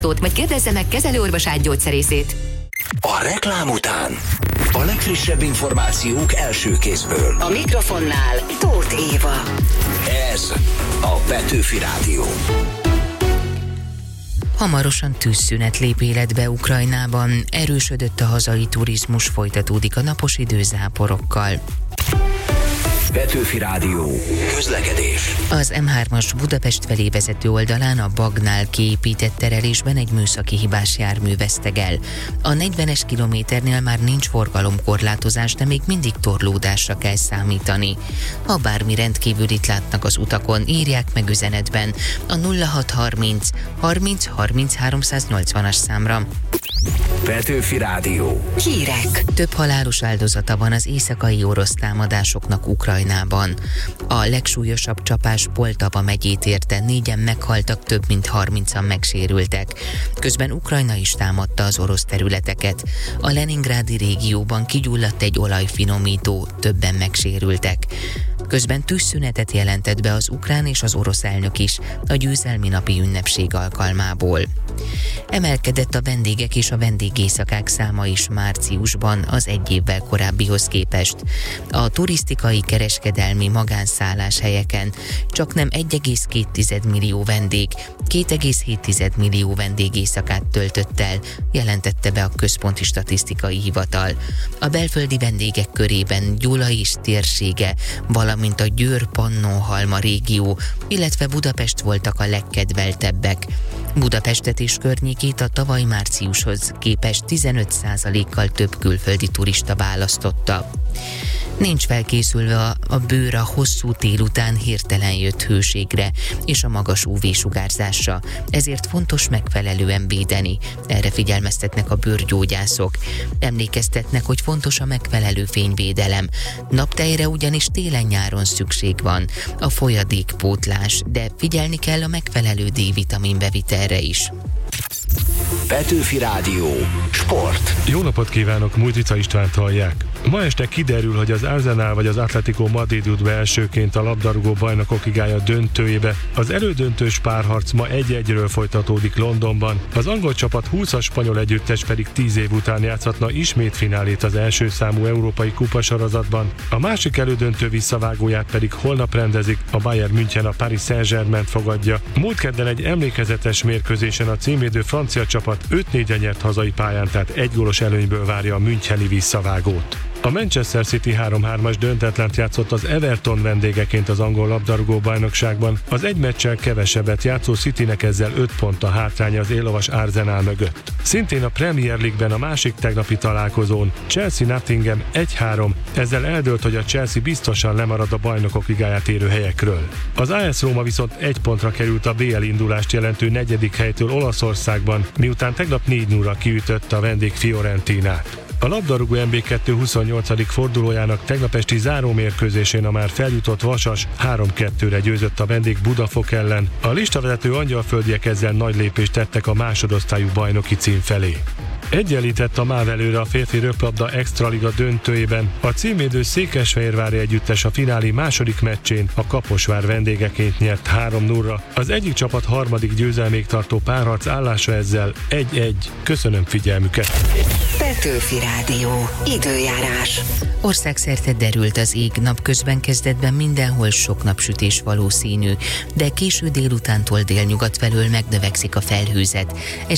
vagy kérdezze meg kezelőorvosát, gyógyszerészét. A reklám után a legfrissebb információk első kézből. A mikrofonnál Tóth Éva. Ez a Petőfi Rádió. Hamarosan tűzszünet lép életbe Ukrajnában, erősödött a hazai turizmus, folytatódik a napos idő záporokkal. Petőfi Rádió. Közlekedés. Az M3-as Budapest felé vezető oldalán a Bagnál kiépített terelésben egy műszaki hibás jármű vesztegel. A 40-es kilométernél már nincs forgalomkorlátozás, de még mindig torlódásra kell számítani. Ha bármi rendkívülit látnak az utakon, írják meg üzenetben a 0630 30 30 380-as számra. Petőfi Rádió. Hírek. Több halálos áldozata van az éjszakai orosz támadásoknak Ukrajnában. A legsúlyosabb csapás Poltava megyét érte, 4-en meghaltak, több mint 30-an megsérültek. Közben Ukrajna is támadta az orosz területeket. A leningrádi régióban kigyulladt egy olajfinomító, többen megsérültek. Közben tűzszünetet jelentett be az ukrán és az orosz elnök is a győzelmi napi ünnepség alkalmából. Emelkedett a vendégek és a vendégészakák száma is márciusban az egy évvel korábbihoz képest. A turisztikai, kereskedelmi magánszálláshelyeken csaknem 1,2 millió vendég, 2,7 millió vendégészakát töltött el, jelentette be a Központi Statisztikai Hivatal. A belföldi vendégek körében Gyula és térsége, valamint a Győr-Pannonhalma régió, illetve Budapest voltak a legkedveltebbek. Budapestet és környékét a tavaly márciushoz képest 15%-kal több külföldi turista választotta. Nincs felkészülve a bőr a hosszú tél után hirtelen jött hőségre és a magas UV-sugárzásra, ezért fontos megfelelően védeni. Erre figyelmeztetnek a bőrgyógyászok. Emlékeztetnek, hogy fontos a megfelelő fényvédelem. Naptejre ugyanis télen-nyáron szükség van, a folyadékpótlás, de figyelni kell a megfelelő D-vitamin bevitelre is. Petőfi Rádió. Sport. Jó napot kívánok, Mújtica Istvánt hallják. Ma este kiderül, hogy az Arsenal vagy az Atletico Madrid jut be elsőként a labdarúgó bajnokok ligája döntőjébe. Az elődöntős párharc ma 1-1-ről folytatódik Londonban. Az angol csapat 20-as spanyol együttes pedig 10 év után játszhatna ismét finálét az első számú európai kupasorozatban. A másik elődöntő visszavágóját pedig holnap rendezik, a Bayern München a Paris Saint-Germaint fogadja. Múlt kedden egy emlékezetes mérkőzésen a címvédő francia csapat 5-4-en nyert hazai pályán, tehát egy gólos előnyből várja a müncheni visszavágót. A Manchester City 3-3-as döntetlent játszott az Everton vendégeként az angol labdarúgó bajnokságban. Az egy meccsel kevesebbet játszó Citynek ezzel 5 pont a hátránya az élovas Arsenal mögött. Szintén a Premier League-ben a másik tegnapi találkozón Chelsea-Nottingham 1-3, ezzel eldőlt, hogy a Chelsea biztosan lemarad a bajnokok ligáját érő helyekről. Az AS Róma viszont 1 pontra került a BL indulást jelentő 4. helytől Olaszországban, miután tegnap 4-0-ra kiütötte a vendég Fiorentinát. A labdarúgó MB2 28. fordulójának tegnap esti zárómérkőzésén a már feljutott Vasas 3-2-re győzött a vendég Budafok ellen. A listavezető angyalföldiek ezzel nagy lépést tettek a másodosztályú bajnoki cím felé. Egyenlített a MÁV előre a férfi röplabda extraliga döntőjében. A címvédő Székesfehérvári együttes a finálé második meccsén a Kaposvár vendégeként nyert 3-0-ra. Az egyik csapat harmadik győzelméig tartó párharc állása ezzel 1-1. Köszönöm figyelmüket! Petőfi Rádió. Időjárás. Országszerte derült az ég, napközben kezdetben mindenhol sok napsütés valószínű, de késő délutántól délnyugat felől megnövekszik a felhőzet.